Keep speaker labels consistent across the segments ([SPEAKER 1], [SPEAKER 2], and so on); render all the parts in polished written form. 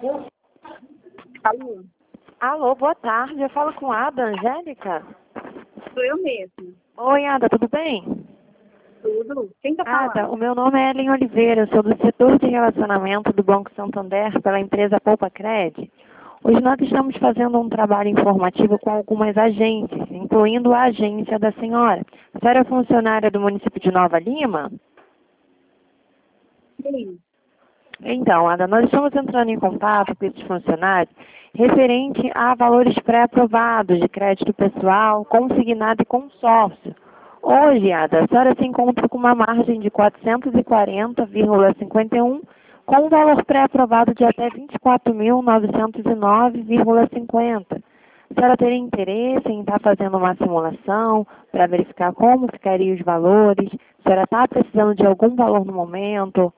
[SPEAKER 1] Alô?
[SPEAKER 2] Alô, boa tarde. Eu falo com a Ada Angélica.
[SPEAKER 1] Sou eu mesmo.
[SPEAKER 2] Oi, Ada, tudo bem?
[SPEAKER 1] Tudo? Quem tá
[SPEAKER 2] Ada,
[SPEAKER 1] falando?
[SPEAKER 2] o meu nome é Ellen Oliveira, eu sou do setor de relacionamento do Banco Santander pela empresa Poupa Cred. Hoje nós estamos fazendo um trabalho informativo com algumas agências, incluindo a agência da senhora. A senhora é funcionária do município de Nova Lima?
[SPEAKER 1] Sim.
[SPEAKER 2] Então, Ada, nós estamos entrando em contato com esses funcionários referente a valores pré-aprovados de crédito pessoal, consignado e consórcio. Hoje, Ada, a senhora se encontra com uma margem de 440,51, com um valor pré-aprovado de até 24.909,50. A senhora teria interesse em estar fazendo uma simulação para verificar como ficariam os valores? A senhora está precisando de algum valor no momento?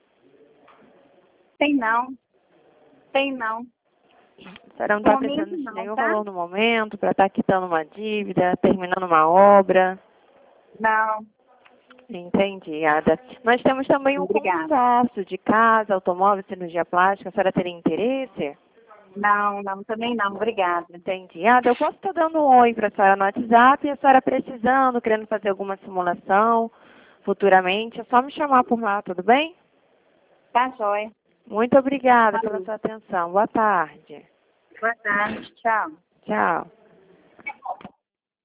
[SPEAKER 1] Tem não. Tem não.
[SPEAKER 2] A senhora não está
[SPEAKER 1] No momento
[SPEAKER 2] precisando de
[SPEAKER 1] não,
[SPEAKER 2] nenhum
[SPEAKER 1] tá?
[SPEAKER 2] valor no momento para estar quitando uma dívida, terminando uma obra?
[SPEAKER 1] Não.
[SPEAKER 2] Entendi, Ada. Nós temos também um
[SPEAKER 1] Obrigada.
[SPEAKER 2] consórcio de casa, automóvel, cirurgia plástica. A senhora teria interesse?
[SPEAKER 1] Não, não, também não. Obrigada.
[SPEAKER 2] Entendi. Ada, eu posso estar dando um oi para a senhora no WhatsApp e a senhora precisando, querendo fazer alguma simulação futuramente, é só me chamar por lá, tudo bem?
[SPEAKER 1] Tá jóia.
[SPEAKER 2] Muito obrigada pela
[SPEAKER 1] Falou.
[SPEAKER 2] sua atenção. Boa tarde.
[SPEAKER 1] Boa tarde. Tchau.
[SPEAKER 2] Tchau.